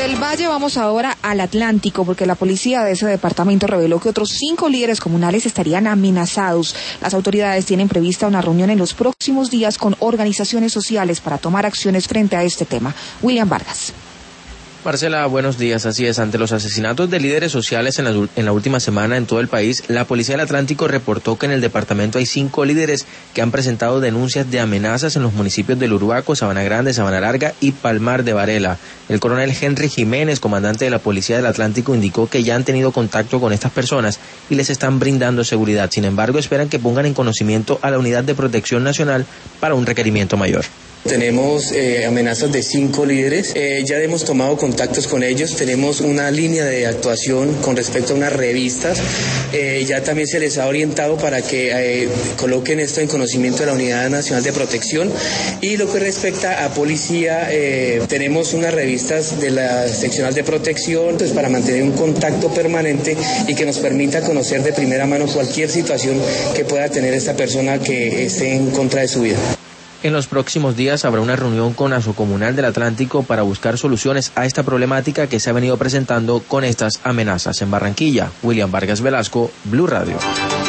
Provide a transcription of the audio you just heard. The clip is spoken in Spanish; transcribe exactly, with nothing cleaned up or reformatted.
Del Valle vamos ahora al Atlántico, porque la policía de ese departamento reveló que otros cinco líderes comunales estarían amenazados. Las autoridades tienen prevista una reunión en los próximos días con organizaciones sociales para tomar acciones frente a este tema. William Vargas. Marcela, buenos días. Así es, ante los asesinatos de líderes sociales en la, en la última semana en todo el país, la Policía del Atlántico reportó que en el departamento hay cinco líderes que han presentado denuncias de amenazas en los municipios del Uruaco, Sabana Grande, Sabana Larga y Palmar de Varela. El coronel Henry Jiménez, comandante de la Policía del Atlántico, indicó que ya han tenido contacto con estas personas y les están brindando seguridad. Sin embargo, esperan que pongan en conocimiento a la Unidad de Protección Nacional para un requerimiento mayor. Tenemos eh, amenazas de cinco líderes, eh, ya hemos tomado contactos con ellos, tenemos una línea de actuación con respecto a unas revistas, eh, ya también se les ha orientado para que eh, coloquen esto en conocimiento de la Unidad Nacional de Protección. Y lo que respecta a policía, eh, tenemos unas revistas de la seccional de protección pues, para mantener un contacto permanente y que nos permita conocer de primera mano cualquier situación que pueda tener esta persona que esté en contra de su vida. En los próximos días habrá una reunión con Asocomunal del Atlántico para buscar soluciones a esta problemática que se ha venido presentando con estas amenazas. En Barranquilla, William Vargas Velasco, Blue Radio.